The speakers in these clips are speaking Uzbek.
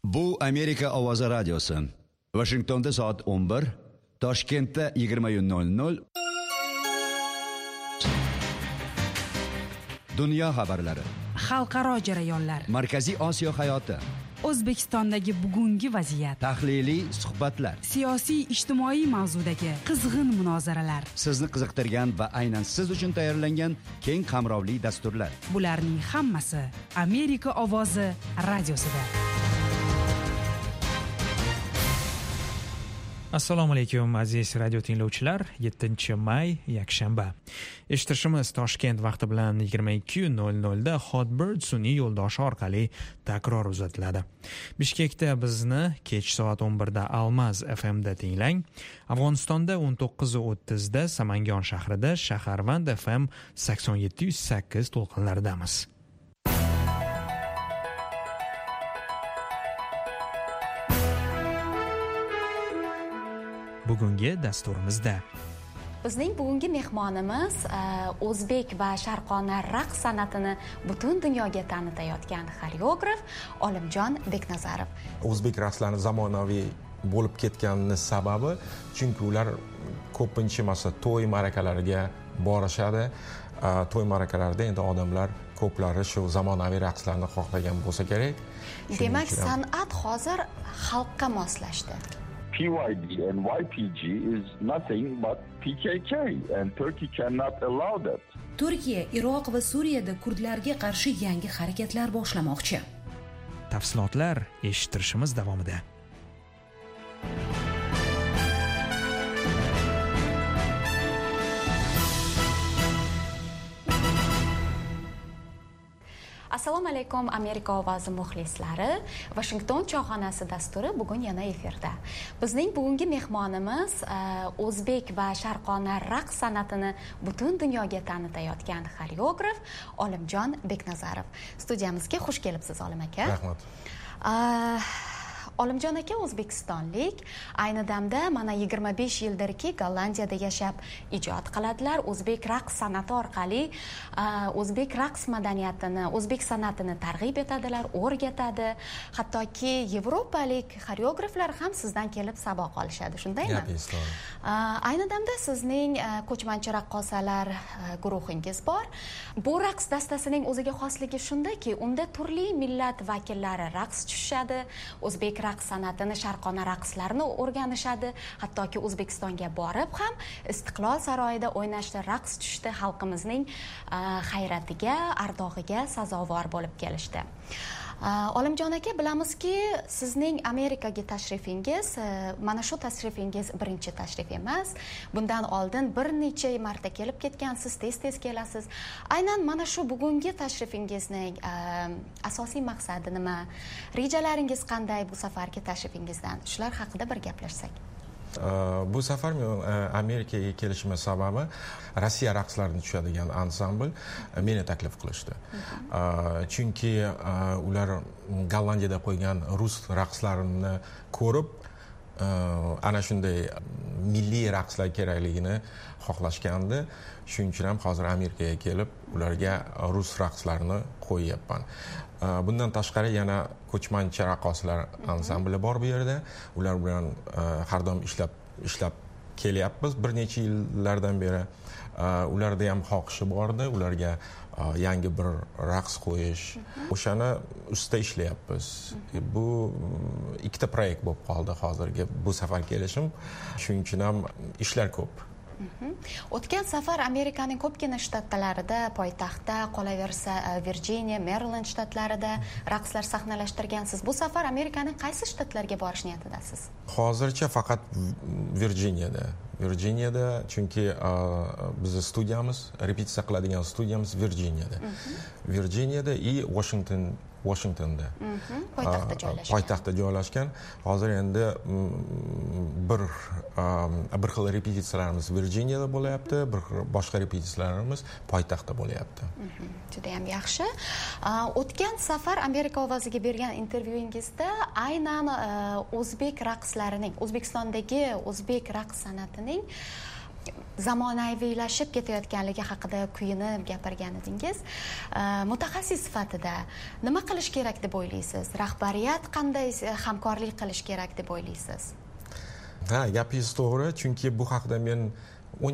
Bu Amerika Ovozi radiosi. Washingtonda soat 11, Toshkentda 20:00. Dunyo xabarlari. Xalqaro jarayonlar. Markaziy Osiyo hayoti. O'zbekistondagi bugungi vaziyat. Tahliliy suhbatlar. Siyosiy ijtimoiy mavzudagi qizg'in munozaralar. Sizni qiziqtirgan va aynan siz uchun tayyorlangan keng qamrovli dasturlar. Bularning hammasi Amerika Ovozi radiosida. Assalomu alaykum aziz radio tinglovchilar. 7-may yakshanba. Eshitishimiz Toshkent vaqti bilan 22:00 da Hotbird sun'iy yo'ldoshi orqali takror uzatiladi. Bishkekda bizni kech soat 11 da Almaz FMda tinglang. Afg'onistonda 19:30 da Samangon shahrida Shaharvand FM 87.8 to'lqinlaridamiz. Bugungi dasturimizda bizning bugungi mehmonimiz o'zbek va sharqona raqs san'atini butun dunyoga tanitayotgan xoreograf Olimjon Beknazarov. O'zbek raqslari zamonaviy bo'lib ketganini sababi chunki ular ko'pincha masalan to'y ma'rakalariga borishadi. To'y ma'rakalarida endi odamlar ko'plari shu zamonaviy raqslarni xohlagan bo'lsa kerak. Demak, san'at hozir xalqqa moslashdi. PYD and YPG is nothing but PKK and Turkey cannot allow that. Turkiya, Iroq va Suriyada kurdlarga qarshi yangi harakatlar boshlamoqchi. Tafsilotlar eshittirishimiz davomida. Assalomu alaykum Amerika Ovozi muxlislari. Washington choyxonasi dasturi bugun yana efirda. Bizning bugungi mehmonimiz o'zbek va sharqona raqs san'atini butun dunyoga tanitayotgan xoreograf Olimjon Beknazarov. Studiyamizga xush kelibsiz, Olim aka. Rahmat. Olimjon aka O'zbekistonlik, ayni damda mana 25 yildirki Gollandiyada yashab ijod qiladilar. O'zbek raqs san'ati orqali o'zbek raqs madaniyatini, o'zbek san'atini targ'ib etadilar, o'rgatadi. Hattoki yevropalik xoreograflar ham sizdan kelib saboq olishadi, shundaymi? Ayni damda sizning ko'chmanchi raqqosalar guruhingiz bor. Bu raqs dastasining o'ziga xosligi shundaki, unda turli millat vakillari raqs tushishadi, o'zbek raqs san'atini, sharqona raqslarni o'rganishadi. Hattoki O'zbekistonga borib ham Istiqlol saroyida o'ynashda, raqs tushda xalqimizning hayratiga, ardog'iga sazovor bo'lib kelishdi. Olimjon aka, bilamizki, sizning Amerikaga tashrifingiz, mana shu tashrifingiz birinchi tashrif emas. Bundan oldin bir necha marta kelib ketgansiz, tez-tez kelasiz. Aynan mana shu bugungi tashrifingizning asosiy maqsadi nima? Rejalaringiz qanday bu safargi tashrifingizdan? Shular haqida bir gaplashsak. Bu safar men Amerikaga kelishim sababi Rossiya raqslarini tushadigan ansambl meni taklif qilishdi. Chunki ular Gollandiyada qo'ygan rus raqslarini ko'rib, ana shunday milliy raqslar kerakligini xohlashgandi. Shuning uchun ham hozir Amerikaga kelib, ularga rus raqslarini qo'yyapman. Bundan tashqari yana ko'chmanchi raqqosalar ansambli bor bu yerda. Ular bilan har doim ishlab kelyapmiz bir necha yillardan beri. Ularda ham xohishi bor edi, ularga yangi bir raqs qo'yish, o'shani ustida ishlayapmiz. Bu ikkita proyekt bo'lib qoldi hozirgi bu safar kelishim. Shuning uchun ham ishlar ko'p. O'tgan safar Amerikaning ko'pgina shtatlarida, poytaxtda, qolaversa Virginia, Maryland shtatlarida raqslar sahnalashtirgansiz. Bu safar Amerikaning qaysi shtatlarga borish niyatidasiz? Hozircha faqat Virginiyada, chunki bizning studiyamiz, repetitsiya qiladigan studiyamiz Virginiyada и Washingtonda. Poytaxtda joylashgan. Hozir endi bir xil repetitsiyalarimiz Virginiyada bo'layapti, bir boshqa repetitsiyalarimiz poytaxtda bo'layapti. Juda ham yaxshi. O'tgan safar Amerika Ovoziga bergan intervyuingizda aynan o'zbek raqslarining, O'zbekistondagi o'zbek raqs san'atining zamonaviylashib ketayotganligi haqida kuyinib gapirgan edingiz. Mutaxassis sifatida nima qilish kerak deb o'ylaysiz? Rahbariyat qanday hamkorlik qilish kerak deb o'ylaysiz? Ha, gapingiz to'g'ri, chunki bu haqida men 10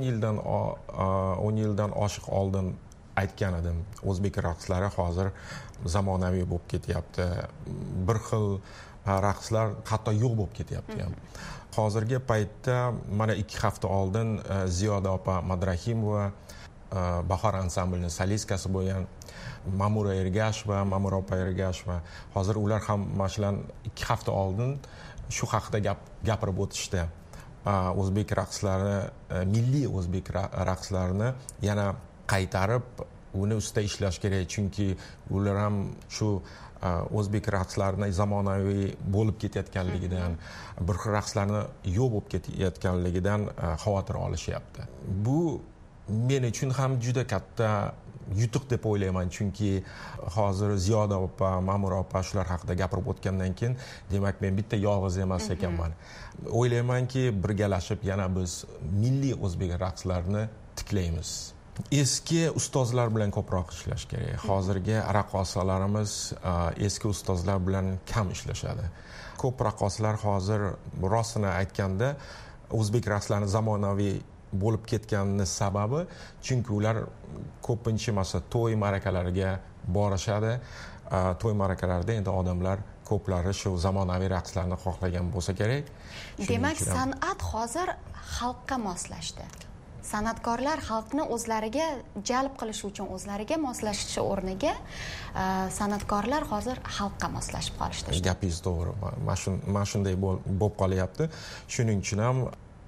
yildan oshiq oldin aytgan edim. O'zbek raqslari hozir zamonaviy bo'lib ketyapti. Bir xil raqslar hatto yo'q bo'lib ketyapti ham. Hozirgi paytda mana 2 hafta oldin Ziyoda opa Madrahimova Bahor ansamblining solistkasi bo'lgan Mamura Ergasheva, Mamura opa Ergasheva, hozir ular ham mashalan 2 hafta oldin shu haqida gapirib o'tishdi. O'zbek raqslari, milliy o'zbek raqslarini yana qaytarib uni ustida ishlash kerak, chunki ular ham shu o'zbek raqslarini zamonaviy bo'lib ketayotganligidan, bir xil raqslarni yo'q bo'lib ketayotganligidan xavotir olishyapti. Bu men uchun ham juda katta yutuq deb o'ylayman, chunki hozir Ziyoda opa, Mamura opa shular haqida gapirib o'tgandan keyin, demak men bitta yolg'iz emas ekanman. O'ylaymanki, birgalashib yana biz milliy o'zbek raqslarini tiklaymiz. Eski ustozlar bilan ko'proq ishlash kerak. Hozirgi raqqosalarimiz eski ustozlar bilan kam ishlashadi. Ko'p raqqosalar hozir rostini aytganda o'zbek raqslarini zamonaviy bo'lib ketganini sababi, chunki ular ko'pincha masalan to'y ma'rakalariga borishadi. To'y ma'rakalarida endi odamlar ko'plari shu zamonaviy raqslarni xohlagan bo'lsa kerak. Demak, san'at hozir xalqqa moslashdi. San'atkorlar xalqni o'zlariga jalb qilish uchun o'zlariga moslashishi o'rniga san'atkorlar hozir xalqqa moslashib qolishdi. Gapingiz to'g'ri. Mana shunday bo'lib qolyapti. Shuning uchun ham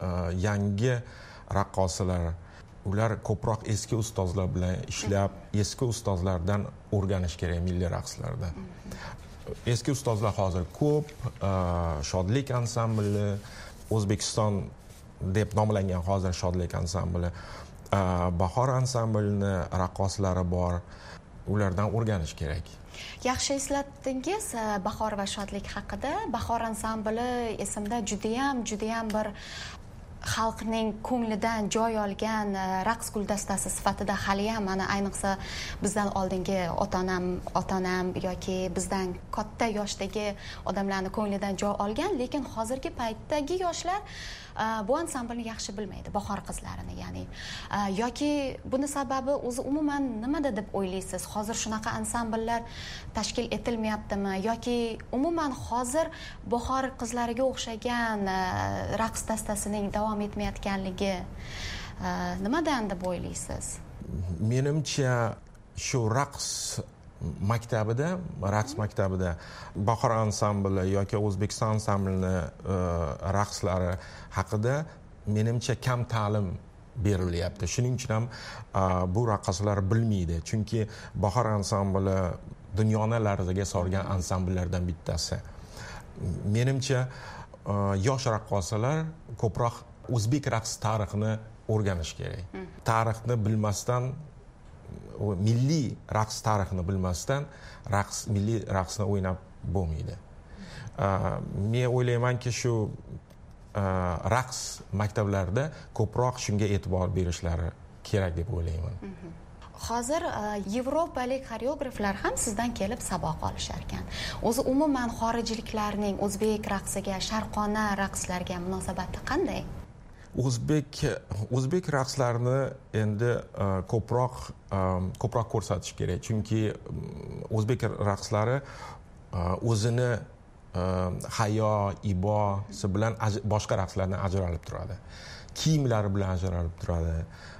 yangi raqqosalar ular ko'proq eski ustozlar bilan ishlab, eski ustozlardan o'rganish kerak milliy raqslarda. Eski ustozlar hozir ko'p, Shodlik ansambli, O'zbekiston deb nomlangan hozir Shodlik ansambli, Bahor ansamblini raqqoslari bor. Ulardan o'rganish kerak. Yaxshi eslatdingiz Bahor va Shodlik haqida. Bahor ansambli esimda judayam bir xalqning ko'nglidan joy olgan raqs guldastasi sifatida haliyam mana ayniqsa bizdan oldingi ota-onam yoki bizdan katta yoshdagi odamlarning ko'nglidan joy olgan, lekin hozirgi paytdagi yoshlar bu ansamblni yaxshi bilmaydi, Bahor qizlarini, ya'ni yoki buni sababi o'zi umuman nimada deb o'ylaysiz? Hozir shunaqa ansambllar tashkil etilmayaptimi yoki umuman hozir Bahor qizlariga o'xshagan raqs dastasining davom etmayotganligi nimadan deb o'ylaysiz? Menimcha shu raqs maktabida Bahor ansambli yoki O'zbekiston ansamblini raqslari haqida menimcha kam ta'lim berilyapti. Shuning uchun ham bu raqqosalar bilmaydi. Chunki Bahor ansambli dunyoni larzaga solgan ansambllardan bittasi. Menimcha yosh raqqosalar ko'proq o'zbek raqs tarixini o'rganish kerak. Tarixni bilmasdan, milliy raqs tarixini bilmasdan milliy raqsni o'ynab bo'lmaydi. Men o'ylaymanki shu raqs maktablarida ko'proq shunga e'tibor berishlari kerak deb o'ylayman. Hozir yevropalik xoreograflar ham sizdan kelib saboq olishar ekan. O'zi umuman xorijliklarning o'zbek raqsiga, sharqona raqslarga munosabati qanday? O'zbek raqslarini endi ko'proq ko'rsatish kerak, chunki o'zbek raqslari o'zini hayo, ibosi bilan boshqa raqslardan ajralib turadi. Kiyimlari bilan ajralib turadi,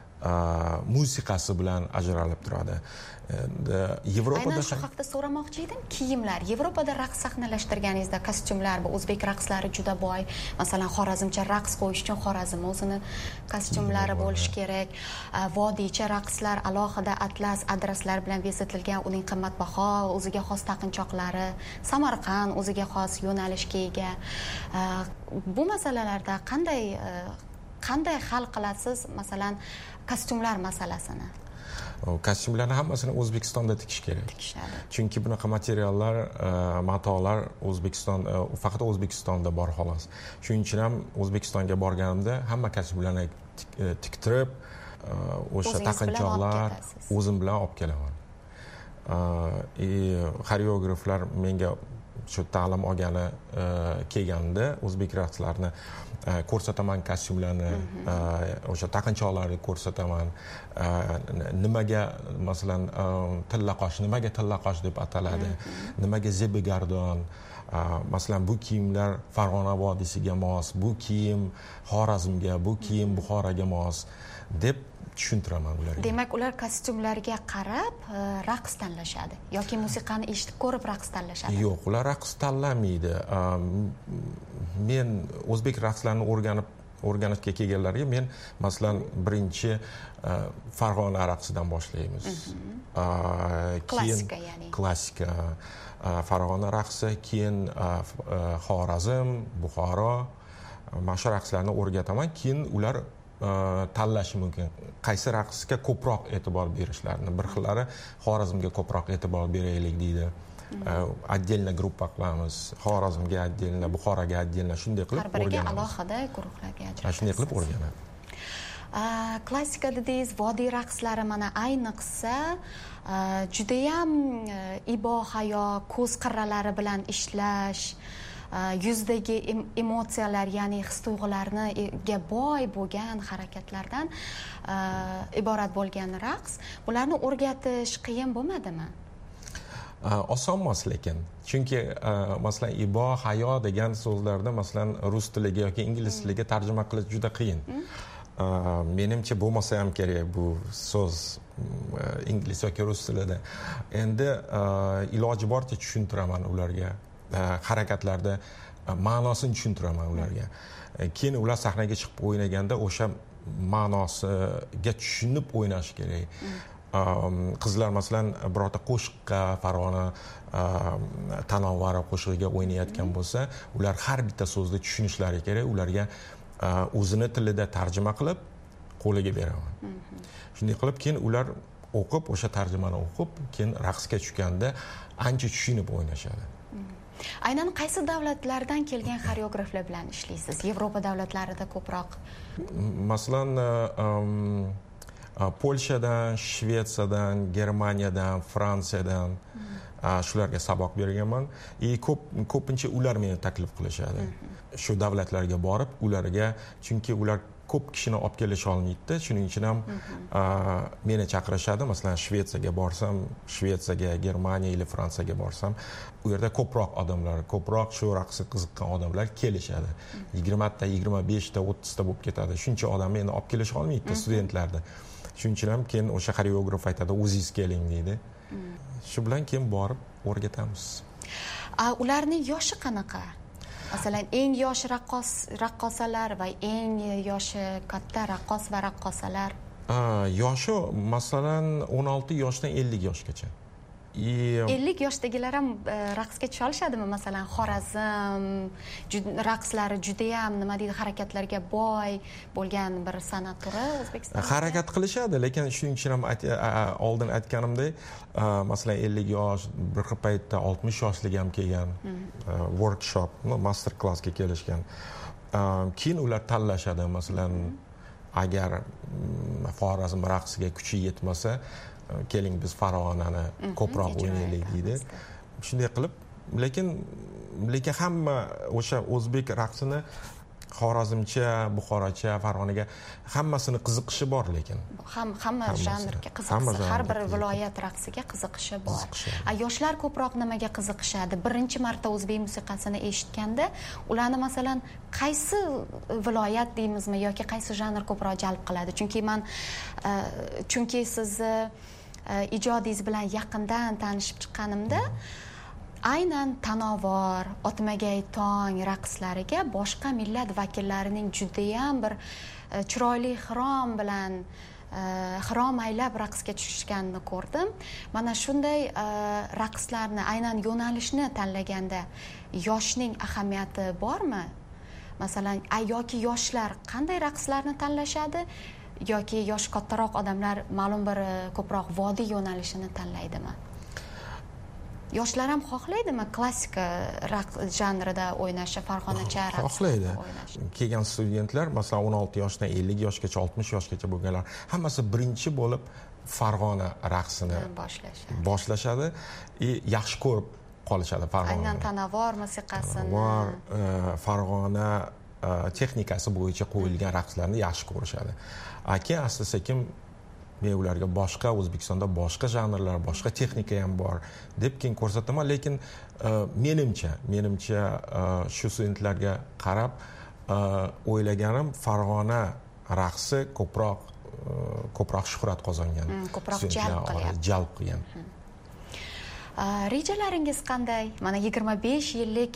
musiqasi bilan ajralib turadi. Yevropada aynan shu haqda so'ramoqchi edim. Kiyimlar, Yevropada raqs sahnalashtirganingizda kostyumlar, bu o'zbek raqslari juda boy. Masalan, xorazmcha raqs qo'yish uchun Xorazm o'zini kostyumlari bo'lishi kerak. Vodiycha raqslar alohida atlas, adraslar bilan bezatilgan, uning qimmatbaho, o'ziga xos taqinchoqlari, Samarqand o'ziga xos yo'nalishga ega. Bu masalalarda qanday hal qilasiz, masalan, kostyumlar masalasini? Kostyumlarni hammasini O'zbekistonda tikish kerak. Tikishadi. Chunki bunaqa materiallar, matolar faqat O'zbekistonda bor xolos. Shuning uchun ham O'zbekistonga borganimda hamma kostyumlarni tiktirib, o'sha taqinchoqlar o'zim bilan olib kelaman. Xoreograflar menga shu ta'lim olgani kelganda o'zbek raqslarini ko'rsataman, kostyumlarni, o'sha taqinchoqlarni ko'rsataman. Nimaga masalan nimaga tilla qosh deb ataladi, nimaga zebigardon, masalan bu kiyimlar Farg'ona vodiysiga mos, bu kiyim Xorazmga, bu kiyim Buxoroga mos deb tushuntiraman ularga. Demak, ular kostyumlarga qarab raqs tanlashadi yoki musiqani eshitib ko'rib raqs tanlashadi? Yo'q, ular raqs tanlamaydi. Men o'zbek raqslarini o'rganishga kelganlarga men masalan birinchi Farg'ona raqsidan boshlaymiz. Klassika ya'ni. Klassika, Farg'ona raqsi, keyin Xorazm, Buxoro, mana shu raqslarni o'rgataman, keyin ular tanlashi mumkin. Qaysi raqsga ko'proq e'tibor berishlarini. Bir xillari Xorazmga ko'proq e'tibor beraylik deydi. Отдельно gruppa qilamiz. Xorazmga отдельно, Buxoroga отдельно shunday qilib o'rganamiz. Har biriga alohida guruhlarga ajratasiz. Shunday qilib o'rganamiz. Klassika dedingiz, vodiy raqslari mana ayniqsa judayam ibo hayo, ko'z qirralari bilan ishlash, yuzdagi emotsiyalar, ya'ni his-tuyg'ularga boy bo'lgan harakatlardan iborat bo'lgan raqs. Bularni o'rgatish qiyin bo'lmadimi? Oson emas lekin. Chunki masalan ibo, hayo degan so'zlarni masalan rus tiliga yoki ingliz tiliga tarjima qilish juda qiyin. Menimcha bo'lmasa ham kerak bu so'z ingliz yoki rus tilida. Endi iloji boricha tushuntiraman ularga. Harakatlarda ma'nosini tushuntiraman ularga. Keyin ular sahnaga chiqib o'ynaganda o'sha ma'nosiga tushunib o'ynash kerak. Qizlar masalan birorta qo'shiqqa, Farg'ona Tanovari qo'shig'iga o'ynayotgan bo'lsa, ular har bitta so'zni tushunishlari kerak. Ularga o'zini tilida tarjima qilib qo'liga beraman. Shunday qilib keyin ular o'qib, o'sha tarjimani o'qib, keyin raqsga tushganda ancha tushunib o'ynashadi. Aynan qaysi davlatlardan kelgan xoreograflar bilan ishlaysiz? Yevropa davlatlarida ko'proq? Masalan, Polshadan, Shvetsiyadan, Germaniyadan, Fransiyadan shularga saboq berganman. Ko'pincha ular meni taklif qilishadi. Shu davlatlarga borib, chunki ular ko'p kishini olib kelisha olmaydi. Shuning uchun ham meni chaqirishadi. Masalan, Shvetsiyaga borsam, Shvetsiyaga, Germaniya yoki Fransiyaga borsam, u yerda ko'proq shu raqsga qiziqqan odamlar kelishadi. 20 ta, 25 ta, 30 ta bo'lib ketadi. Shuncha odamni endi olib kelisha olmaydi studentlarni. Shuning uchun ham keyin o'sha xoreograf aytadi, o'zingiz keling deydi. Shu bilan keyin borib o'rgatamiz. Ularning yoshi qanaqa? Masalan, eng yosh raqqosalar va eng yoshi katta raqqos va raqqosalar. Yoshi masalan 16 yoshdan 50 yoshgacha. 50 yoshdagilar ham raqsga tusha olishadimi? Masalan, Xorazm raqslari juda ham harakatlarga boy bo'lgan bir san'at turi O'zbekistonda. Harakat qilishadi, lekin shuning uchun ham oldin aytganimdek, masalan 50 yosh, bir paytda 60 yoshlik ham kelgan, workshop, master classga kelishgan. Keyin ular tanlashadi, masalan, agar Xorazm raqsiga kuchi yetmasa, keling biz Farg'onani ko'proq o'ynaylik deydi. Shunday qilib, lekin hamma o'sha o'zbek raqsini Xorazmcha, Buxorocha, Farg'onaga hammasini qiziqishi bor lekin. Hamma janrga qiziqishi, har bir viloyat raqsiga qiziqishi bor. Yoshlar ko'proq nimaga qiziqishadi? Birinchi marta o'zbek musiqasini eshitganda, ularni masalan qaysi viloyat deymizmi yoki qaysi janr ko'proq jalb qiladi? Chunki sizni ijodingiz bilan yaqindan tanishib chiqqanimda, aynan tanovor, otmagay tong raqslariga boshqa millat vakillarining judayam bir chiroyli xirom aylab raqsga tushishganini ko'rdim. Mana shunday raqslarni, aynan yo'nalishni tanlaganda yoshning ahamiyati bormi? Masalan, yoki yoshlar qanday raqslarni tanlashadi yoki yoshi kattaroq odamlar ma'lum bir ko'proq vodiy yo'nalishini tanlaydimi? Yoshlar ham xohlaydimi klassika raqs janrida o'ynashni, farg'onacha raqs xohlaydi. Kelgan studentlar, masalan, 16 yoshdan 50 yoshgacha, 60 yoshgacha bo'lganlar, hammasi birinchi bo'lib Farg'ona raqsini boshlashadi. Yaxshi ko'rib qolishadi Farg'ona. Aynan Tanavor musiqasini, Farg'ona texnikasi bo'yicha qo'yilgan raqslarni yaxshi ko'rishadi. Keyin asta-sekin men ularga boshqa O'zbekistonda boshqa janrlar, boshqa texnika ham bor deb keyin ko'rsataman, lekin menimcha shu studentlarga qarab o'ylaganim Farg'ona raqsi ko'proq shuhrat qozongan, ko'proq jalb qilgan. Rejalaringiz qanday? Mana 25 yillik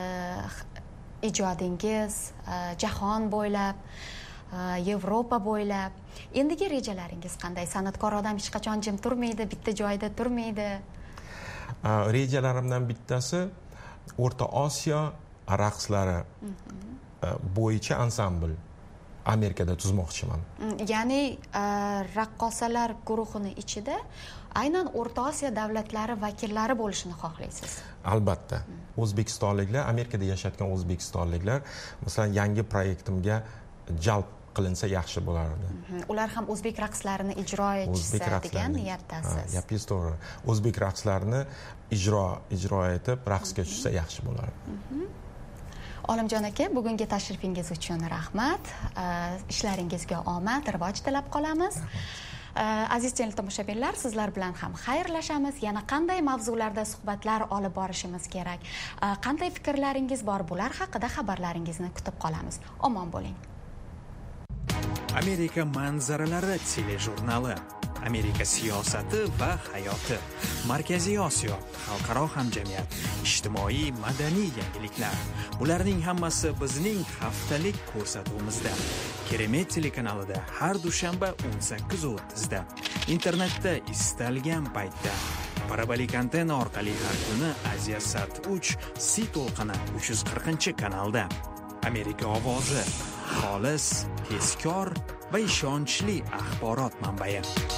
ijodingiz jahon bo'ylab, Yevropa bo'ylab. Endigi rejalaringiz qanday? San'atkor odam hech qachon jim turmaydi, bitta joyda turmaydi. Rejalarimdan bittasi O'rta Osiyo raqslari bo'yicha ansambl Amerikada tuzmoqchiman. Ya'ni raqqosalar guruhini ichida aynan O'rta Osiyo davlatlari vakillari bo'lishini xohlaysiz? Albatta. O'zbekistonliklar, Amerikada yashayotgan o'zbekistonliklar, masalan, yangi proyektimga jalb qilinsa yaxshi bo'lardi. Ular ham o'zbek raqslarini ijro etsa degan niyatdasiz. Gapingiz to'g'ri. O'zbek raqslarini ijro etib raqsga tushsa yaxshi bo'lardi. Olimjon aka, bugungi tashrifingiz uchun rahmat. Ishlaringizga omad, rivoj tilab qolamiz. Aziz tomoshabinlar, sizlar bilan ham xayrlashamiz. Yana qanday mavzularda suhbatlar olib borishimiz kerak? Qanday fikrlaringiz bor? Bular haqida xabarlaringizni kutib qolamiz. Omon bo'ling. Amerika manzaralari telejurnali, Amerika siyosati va hayoti, Markaziy Osiyo, xalqaro hamjamiyat, ijtimoiy madaniy yangiliklar. Bularning hammasi bizning haftalik ko'rsatuvimizda. Keremet telekanalida har dushanba 18:30 da. Internetda istalgan paytda. Parabolik antena orqali har kuni Aziyasat 3 C to'lqini 340-kanalda. Amerika ovozi, xolis, tezkor va ishonchli axborot manbai.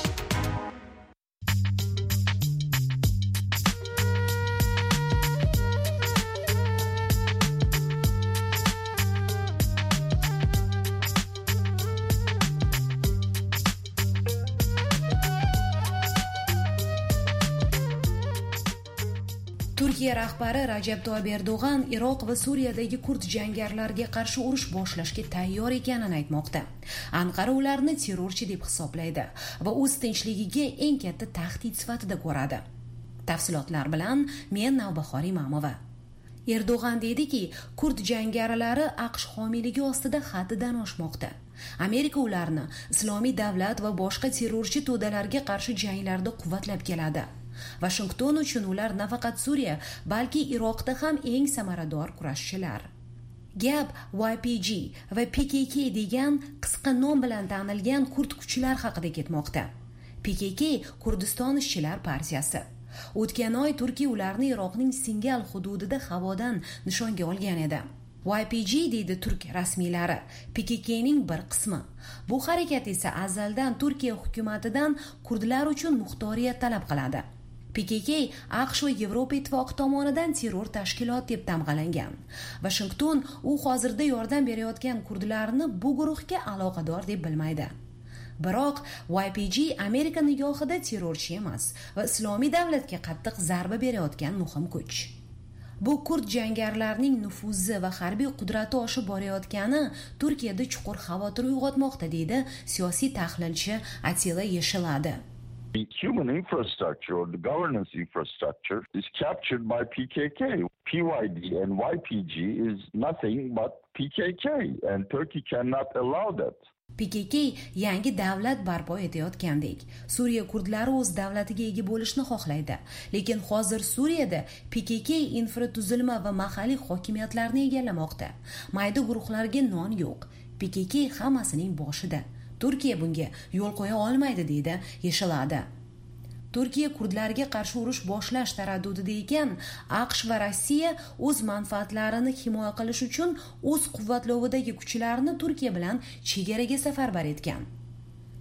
Turkiya rahbari Rajab Toyyib Erdo'g'an Iroq va Suriyadagi kurd jangarilarga qarshi urush boshlashga tayyor ekanini aytmoqda. Anqara ularni terrorchi deb hisoblaydi va o'z tinchligiga eng katta tahdid sifatida ko'radi. Tafsilotlar bilan men Navbahor Imamova. Erdo'g'an dediki, kurd jangarilari AQSh homiyligi ostida haddidan oshmoqda. Amerika ularni Islomiy davlat va boshqa terrorchi to'dalarga qarshi janglarda quvvatlab keladi. Washington uchun ular nafaqat Suriya, balki Iroqda ham eng samarador kurashchilar. Gap YPG va PKK degan qisqa nom bilan tanilgan kurd kuchlar haqida ketmoqda. PKK Kurdiston ishchilar partiyasi. O'tgan oy Turkiya ularni Iroqning Singal hududida havodan nishonga olgan edi. YPG deydi turk rasmiylari, PKKning bir qismi. Bu harakat esa azaldan Turkiya hukumatidan kurdlar uchun muxtoriyat talab qiladi. PKK AQSh va Yevropa ittifoqi tomonidan terror tashkilot deb tamg'alangan. Washington u hozirda yordam berayotgan kurdlarni bu guruhga aloqador deb bilmaydi. Biroq YPG Amerika nigohida terrorchi emas va Islomiy davlatga qattiq zarba berayotgan muhim kuch. Bu kurd jangarilarning nufuzi va harbiy qudrati oshib borayotgani Turkiyada chuqur xavotir uyg'otmoqda, deydi siyosiy tahlilchi Atilla Yeshiladi. The human infrastructure or the governance infrastructure is captured by PKK. PYD and YPG is nothing but PKK, and Turkey cannot allow that. PKK yangi davlat barpo etayotgandek. Suriya kurdlari o'z davlatiga ega bo'lishni xohlaydi, lekin hozir Suriyada PKK infratuzilma va mahalliy hokimiyatlarni egallamoqda. Mayda guruhlarga non yo'q. PKK hammasining boshida. Turkiya bunga yo'l qo'ya olmaydi, deydi Yeshiladi. Turkiya kurdlarga qarshi urush boshlash taraddudida ekan, AQSh va Rossiya o'z manfaatlarini himoya qilish uchun o'z quvvatlovidagi kuchlarni Turkiya bilan chegaraga safarbar etgan.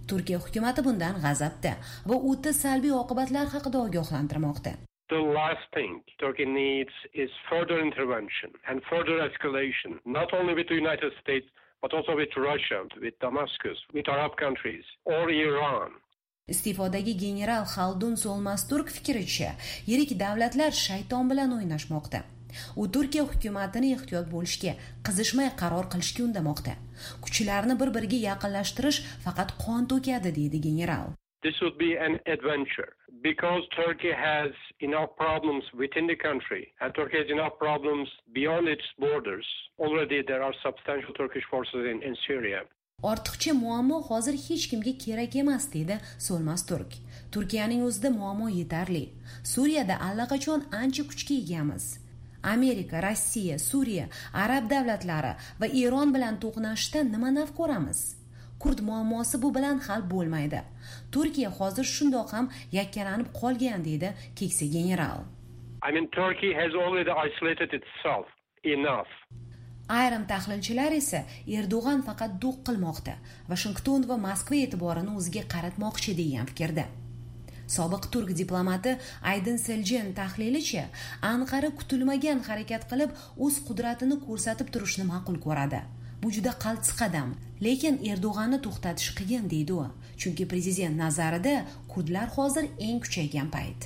Turkiya hukumati bundan g'azabda va o'ta salbiy oqibatlar haqida ogohlantirmoqda. The last thing Turkey needs is further intervention and further escalation, not only with the United States, but also with Russia, with Damascus, with Arab countries, or Iran. Iste'fodagi general Xaldun Solmasturk fikricha, yirik davlatlar shayton bilan o'ynashmoqda. U Turkiya hukumatini ehtiyot bo'lishga, qizishmay qaror qilishga undamoqda. Kuchlarni bir-biriga yaqinlashtirish faqat qon to'kadi, deydi general. This would be an adventure because Turkey has enough problems within the country and Turkey has enough problems beyond its borders. Already there are substantial Turkish forces in Syria. Ortiqcha muammo hozir hech kimga kerak emas, deydi Solmasturk. Turkiyaning o'zida muammo yetarli. Suriyada allaqachon ancha kuchga egamiz. Amerika, Rossiya, Suriya, Arab davlatlari va Eron bilan to'qnashishda nima naf ko'ramiz? Kurd muammosi bu bilan hal bo'lmaydi. Turkiya hozir shundoq ham yakkalanib qolgan, deydi keksa general. Turkey has already isolated itself enough. Ayrim tahlilchilar esa Erdo'g'an faqat do'q qilmoqda, Washington va Moskva e'tiborini o'ziga qaratmoqchi degan fikrda. Sobiq turk diplomati Aydin Seljen tahlilicha, Anqara kutilmagan harakat qilib o'z qudratini ko'rsatib turishni ma'qul ko'radi. Bu juda qaltis qadam, lekin Erdo'g'anni to'xtatish qiyin, deydi u. Chunki prezident nazarida kurdlar hozir eng kuchaygan payt.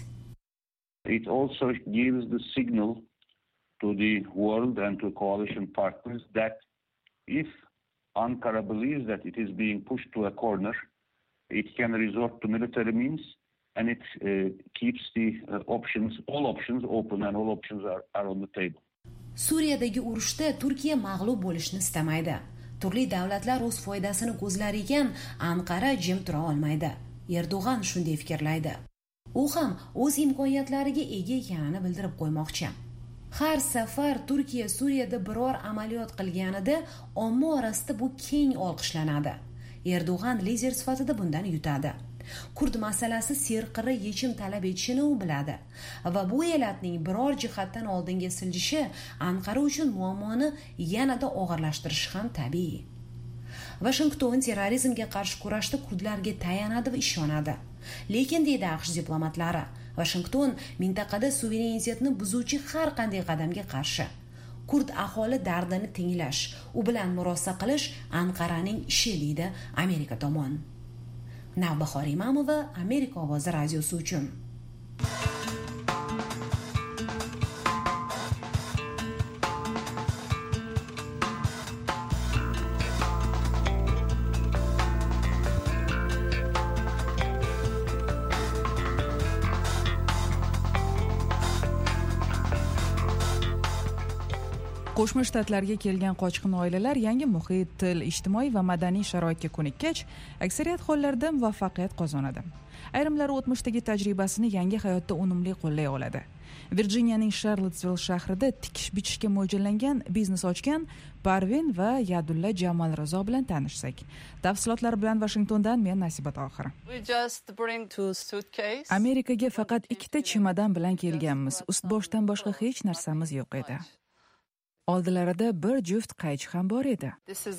It also gives the signal to the world and to coalition partners that if Ankara believes that it is being pushed to a corner, it can resort to military means and it keeps the all options open and all options are on the table. Suriyadagi urushda Turkiya mag'lub bo'lishni istamaydi. Turli davlatlar o'z foydasini ko'zlar ekan, Anqara jim tura olmaydi. Erdo'g'an shunday fikrlaydi. U ham o'z imkoniyatlariga ega ekanini bildirib qo'ymoqchi. Har safar Turkiya Suriyada biror amaliyot qilganida omma orasida bu keng olqishlanadi. Erdo'g'an lider sifatida bundan yutadi. Kurd masalasi serqirra yechim talab etishini u biladi va bu elatning biror jihatdan oldinga siljishi Anqara uchun muammoni yanada og'irlashtirishi ham tabiiy. Washington terrorizmga qarshi kurashda kurdlarga tayanadi va ishonadi. Lekin deydi AQSh diplomatlari, Washington mintaqada suverenitetni buzuvchi har qanday qadamga qarshi. Kurd aholi dardini tinglash, u bilan murosa qilish Anqaraning ishi, deydi Amerika tomon. Navbahor Imamova, Amerika ovozi radiosi uchun. Qo'shma Shtatlarga kelgan qochqin oilalar yangi muhit, til, ijtimoiy va madaniy sharoitga ko'nikkach, aksariyat hollarda muvaffaqiyat qozonadi. Ayrimlari o'tmishdagi tajribasini yangi hayotda unumli qo'llay oladi. Virjiniyaning Charlottesville shahrida tikish bichishga mo'ljallangan biznes ochgan Parvin va Yadulla Jamolrizo bilan tanishsak. Tafsilotlar bilan Washingtondan men Nasiba Tohir. Amerikaga faqat 2 chemadan bilan kelganmiz. Ust-boshdan boshqa hech narsamiz yo'q edi. Oldilarida bir juft qaychi ham bor edi.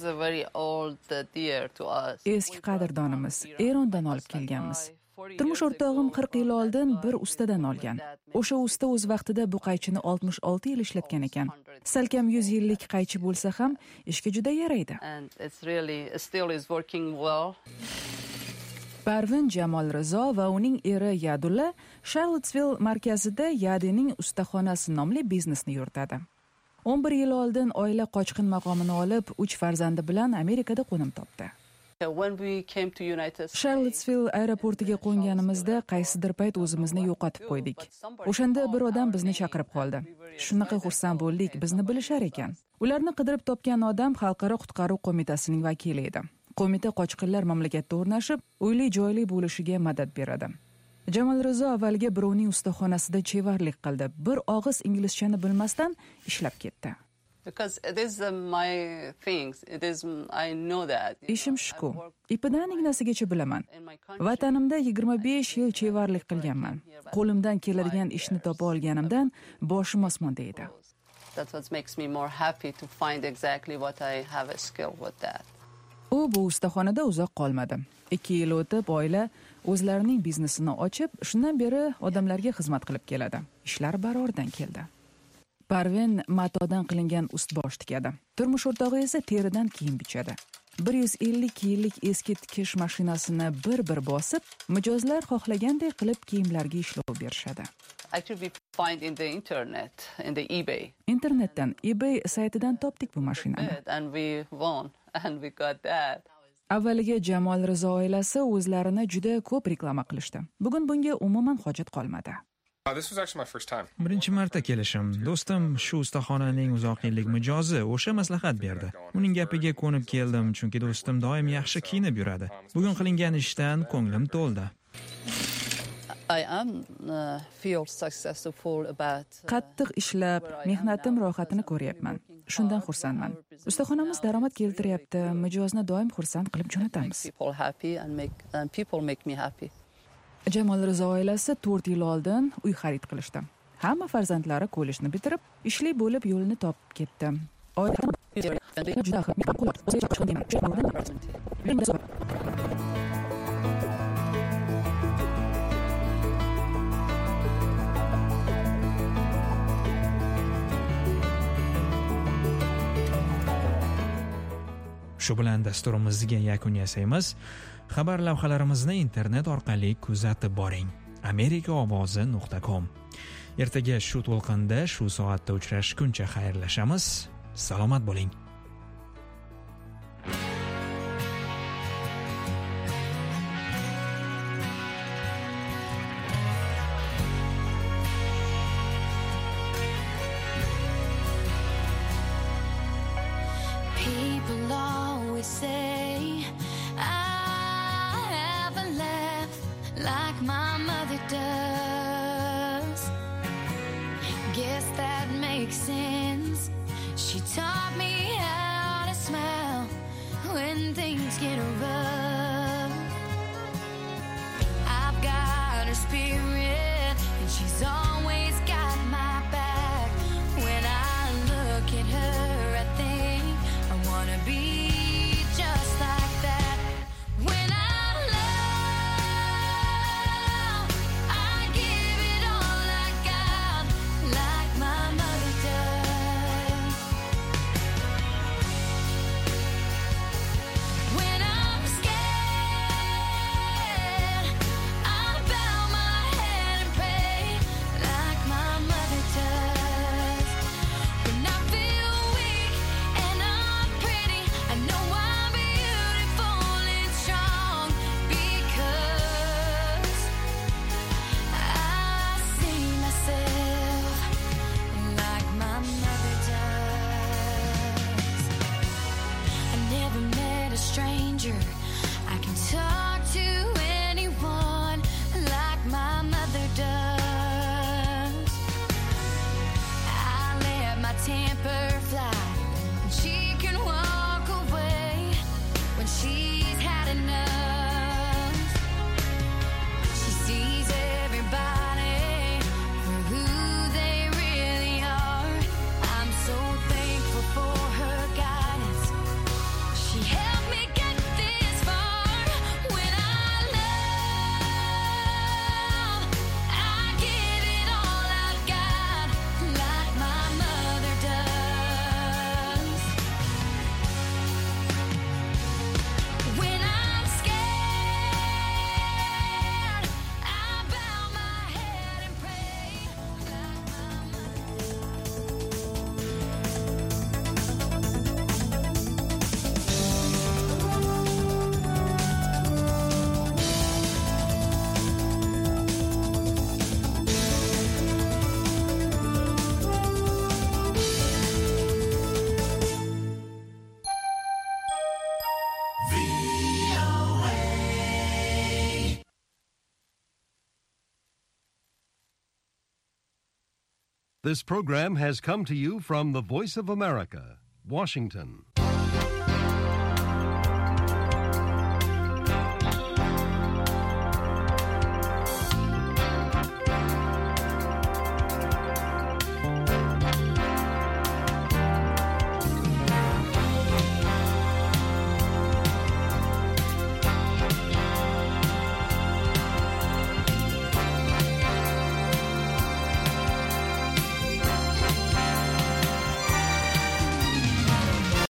Eski qadrdonimiz, Erondan olib kelganmiz. Turmush o'rtog'im 40 yil oldin bir ustadan olgan. O'sha usta o'z vaqtida bu qaychini 66 yil ishlatgan ekan. Salkam 100 yillik qaychi bo'lsa ham ishga juda yaraydi. Parvin Jamolrizo va uning eri Yadulla Charlottesville markazida Yadining ustaxonasi nomli biznesni yuritadi. 11 yil oldin oila qochqin maqomini olib, 3 farzandi bilan Amerikada qo'nim topdi. Charlottesville aeroportiga qo'nganimizda qaysidir payt o'zimizni yo'qotib qo'ydik. O'shanda bir odam bizni chaqirib qoldi. Shunaqa xursand bo'ldik, bizni bilishar ekan. Ularni qidirib topgan odam Xalqaro qutqaruv qo'mitasining vakili edi. Qo'mita qochqinlar mamlakatda o'rnashib, uyli-joyli bo'lishiga madad beradi. Jamolrizo avvaliga birovning ustaxonasida chevarlik qildi. Bir og'iz inglizchani bilmasdan ishlab ketdi. Ishim shuku. Ipidan ignasigacha bilaman. Vatanimda 25 yil chevarlik qilganman. Qo'limdan keladigan ishni topa olganimdan boshim osmonda edi. U bu ustaxonada uzoq qolmadi. 2 yil o'tib oila o'zlarining biznesini ochib, shundan beri odamlarga xizmat qilib keladi. Ishlar baroridan keldi. Parvin matodan qilingan ust-bosh tikadi. Turmush o'rtog'i esa teridan kiyim bichadi. 150 yillik eski tikish mashinasini bir bosib, mijozlar xohlagandek qilib kiyimlarga ishlov berishadi. Actually, we find in the internet, in the eBay. Internetdan eBay saytidan topdik bu mashinani. And we won, and we got that. Avvaliga Jamol Rizo oilasi o'zlarini juda ko'p reklama qilishdi. Bugun bunga umuman hojat qolmadi. This was actually my first time. Birinchi marta kelishim. Do'stim shu ustaxonaning uzoq yillik mijozi o'sha maslahat berdi. Uning gapiga ko'nib keldim, chunki do'stim doim yaxshi kiyinib yuradi. Bugun qilingan ishdan ko'nglim to'ldi. I am feel successful about Qattiq ishlab, mehnatim rohatini ko'ryapman. Shundan xursandman. Ustaxonamiz daromad keltiryapti, mijozni doim xursand qilib jo'natamiz. people happy and people make me happy. Jamol Rizo oilasi 4 yil oldin uy xarid qilishdi. Hamma farzandlari kollejni bitirib, ishli bo'lib yo'lini topib ketdi. Shu bilan dasturimizga yakun yasaymiz. Xabar lavhalarimizni internet orqali kuzatib boring. amerikaovozi.com. Ertaga shu to'lqinda, shu soatda uchrashguncha xayrlashamiz. Salomat bo'ling. People always say I haven't laughed like my mother does. Guess that makes sense. She taught me how to smile when things get rough. I've got her spirit and she's always got my back. When I look at her, I think I wanna be just like that. When I love, I give it all I got, like my mother does. When I'm scared, I bow my head and pray, like my mother does. When I feel weak and I'm pretty, I know I'm beautiful and strong because I see myself like my mother does. I never met a stranger I can talk to anyone like my mother does. I let my temper fly and she can walk away when she's had enough. She sees everybody for who they really are. I'm so thankful for her guidance. She helped me get this far. When I love, I give it all I've got, like my mother does. When I'm scared, I bow my head and pray, like my mother This program has come to you from the Voice of America, Washington.